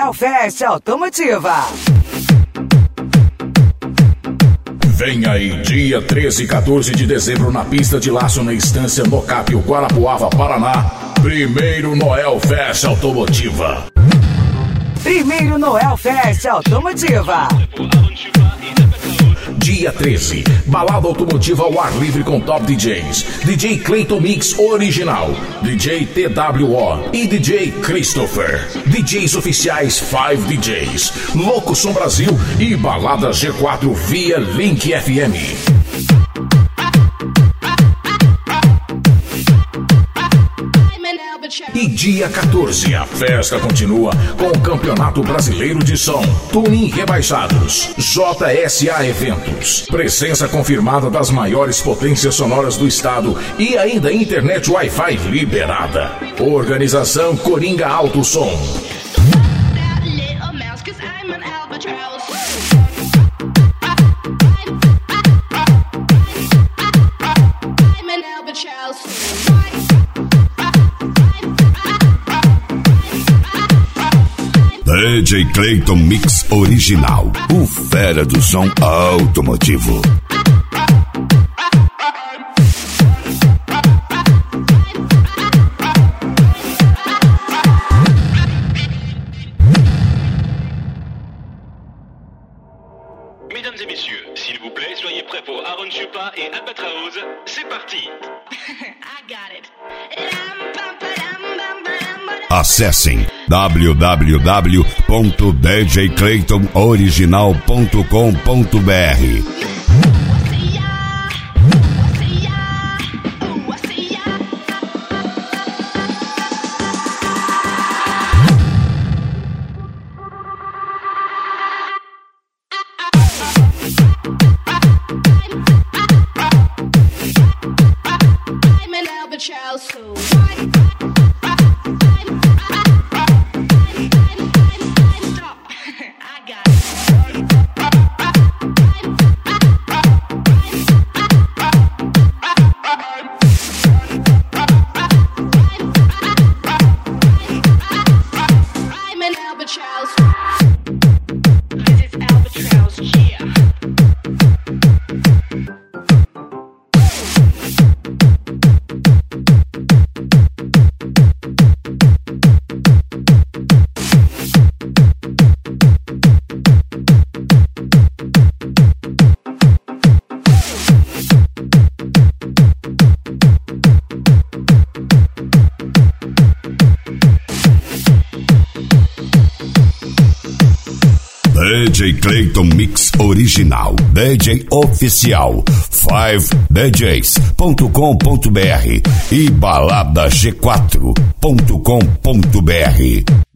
Noel Fest Automotiva. Vem aí, dia 13 e 14 de dezembro, na pista de Laço, na Estância Mocapio, Guarapuava, Paraná. Primeiro Noel Fest Automotiva. Primeiro Noel Fest Automotiva. Dia 13, balada automotiva ao ar livre com top DJs. DJ Clayton Mix Original, DJ TWO e DJ Christopher. DJs oficiais 5 DJs, Louco Som Brasil e balada G4 via Link FM. E dia 14, a festa continua com o Campeonato Brasileiro de Som, Tuning Rebaixados, JSA Eventos, presença confirmada das maiores potências sonoras do estado e ainda internet Wi-Fi liberada. Organização Coringa Alto Som. DJ Clayton Mix Original, o fera do som automotivo. Mesdames et messieurs, s'il vous plaît, soyez prêts pour Aaron Chupa et Albatraoz. C'est parti. I got it. Acessem www.djclaytonoriginal.com.br. DJ Clayton Mix Original, DJ Oficial, 5DJs.com.br e baladaG4.com.br.